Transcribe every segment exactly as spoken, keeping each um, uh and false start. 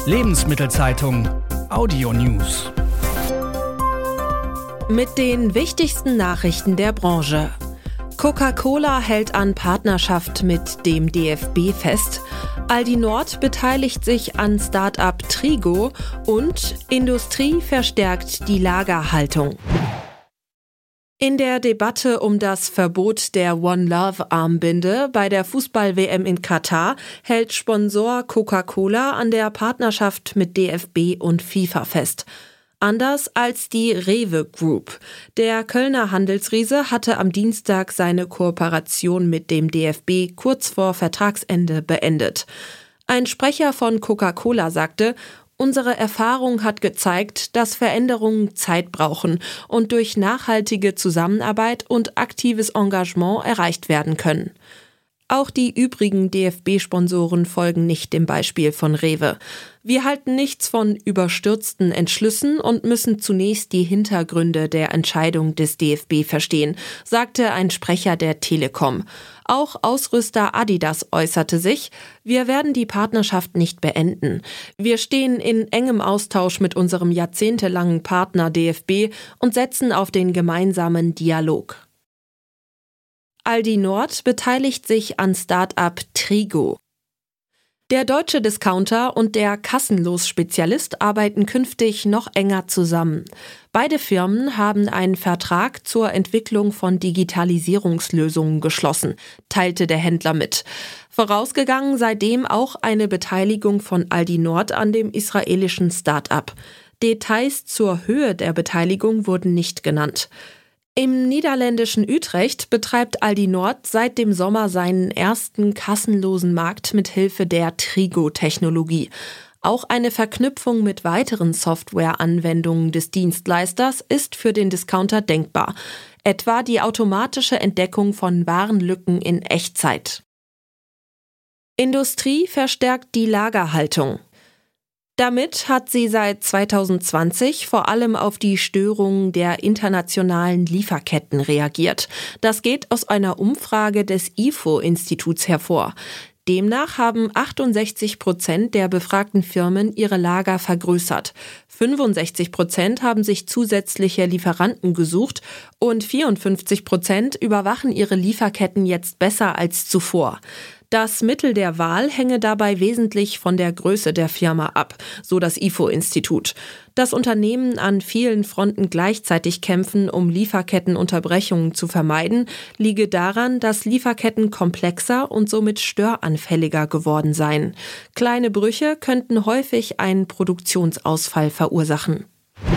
Lebensmittelzeitung Audio News. Mit den wichtigsten Nachrichten der Branche. Coca-Cola hält an Partnerschaft mit dem D F B fest. Aldi Nord beteiligt sich an Start-up Trigo und Industrie verstärkt die Lagerhaltung. In der Debatte um das Verbot der One Love Armbinde bei der Fußball-W M in Katar hält Sponsor Coca-Cola an der Partnerschaft mit D F B und FIFA fest. Anders als die Rewe Group. Der Kölner Handelsriese hatte am Dienstag seine Kooperation mit dem D F B kurz vor Vertragsende beendet. Ein Sprecher von Coca-Cola sagte: Unsere Erfahrung hat gezeigt, dass Veränderungen Zeit brauchen und durch nachhaltige Zusammenarbeit und aktives Engagement erreicht werden können. Auch die übrigen D F B-Sponsoren folgen nicht dem Beispiel von Rewe. Wir halten nichts von überstürzten Entschlüssen und müssen zunächst die Hintergründe der Entscheidung des D F B verstehen, sagte ein Sprecher der Telekom. Auch Ausrüster Adidas äußerte sich: Wir werden die Partnerschaft nicht beenden. Wir stehen in engem Austausch mit unserem jahrzehntelangen Partner D F B und setzen auf den gemeinsamen Dialog. Aldi Nord beteiligt sich an Start-up Trigo. Der deutsche Discounter und der Kassenlos-Spezialist arbeiten künftig noch enger zusammen. Beide Firmen haben einen Vertrag zur Entwicklung von Digitalisierungslösungen geschlossen, teilte der Händler mit. Vorausgegangen sei dem auch eine Beteiligung von Aldi Nord an dem israelischen Start-up. Details zur Höhe der Beteiligung wurden nicht genannt. Im niederländischen Utrecht betreibt Aldi Nord seit dem Sommer seinen ersten kassenlosen Markt mit Hilfe der Trigo-Technologie. Auch eine Verknüpfung mit weiteren Softwareanwendungen des Dienstleisters ist für den Discounter denkbar, etwa die automatische Entdeckung von Warenlücken in Echtzeit. Industrie verstärkt die Lagerhaltung. Damit hat sie seit zweitausendzwanzig vor allem auf die Störungen der internationalen Lieferketten reagiert. Das geht aus einer Umfrage des I F O-Instituts hervor. Demnach haben achtundsechzig Prozent der befragten Firmen ihre Lager vergrößert. fünfundsechzig Prozent haben sich zusätzliche Lieferanten gesucht und vierundfünfzig Prozent überwachen ihre Lieferketten jetzt besser als zuvor. Das Mittel der Wahl hänge dabei wesentlich von der Größe der Firma ab, so das I F O-Institut. Dass Unternehmen an vielen Fronten gleichzeitig kämpfen, um Lieferkettenunterbrechungen zu vermeiden, liege daran, dass Lieferketten komplexer und somit störanfälliger geworden seien. Kleine Brüche könnten häufig einen Produktionsausfall verursachen.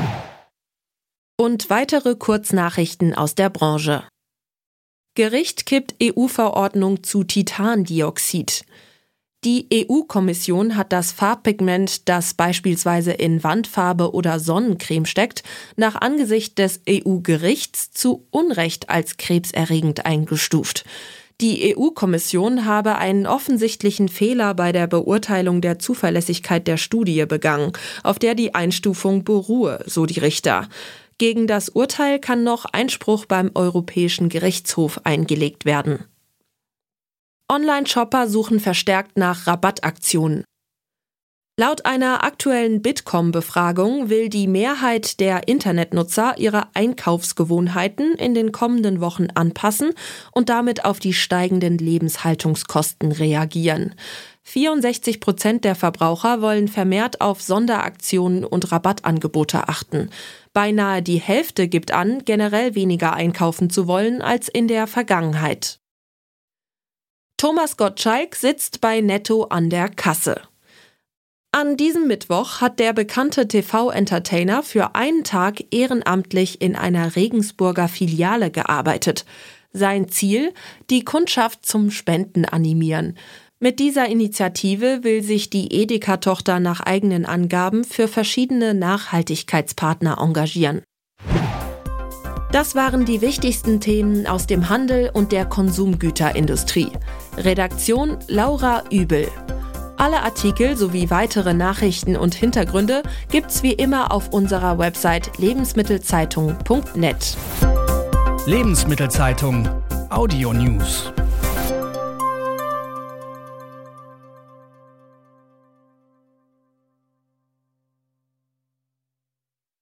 Und weitere Kurznachrichten aus der Branche. Gericht kippt E U-Verordnung zu Titandioxid. Die E U-Kommission hat das Farbpigment, das beispielsweise in Wandfarbe oder Sonnencreme steckt, nach Ansicht des E U-Gerichts zu Unrecht als krebserregend eingestuft. Die E U-Kommission habe einen offensichtlichen Fehler bei der Beurteilung der Zuverlässigkeit der Studie begangen, auf der die Einstufung beruhe, so die Richter. Gegen das Urteil kann noch Einspruch beim Europäischen Gerichtshof eingelegt werden. Online-Shopper suchen verstärkt nach Rabattaktionen. Laut einer aktuellen Bitkom-Befragung will die Mehrheit der Internetnutzer ihre Einkaufsgewohnheiten in den kommenden Wochen anpassen und damit auf die steigenden Lebenshaltungskosten reagieren. vierundsechzig Prozent der Verbraucher wollen vermehrt auf Sonderaktionen und Rabattangebote achten. Beinahe die Hälfte gibt an, generell weniger einkaufen zu wollen als in der Vergangenheit. Thomas Gottschalk sitzt bei Netto an der Kasse. An diesem Mittwoch hat der bekannte T V-Entertainer für einen Tag ehrenamtlich in einer Regensburger Filiale gearbeitet. Sein Ziel: die Kundschaft zum Spenden animieren. Mit dieser Initiative will sich die Edeka-Tochter nach eigenen Angaben für verschiedene Nachhaltigkeitspartner engagieren. Das waren die wichtigsten Themen aus dem Handel und der Konsumgüterindustrie. Redaktion Laura Übel. Alle Artikel sowie weitere Nachrichten und Hintergründe gibt's wie immer auf unserer Website lebensmittelzeitung punkt net. Lebensmittelzeitung Audio News.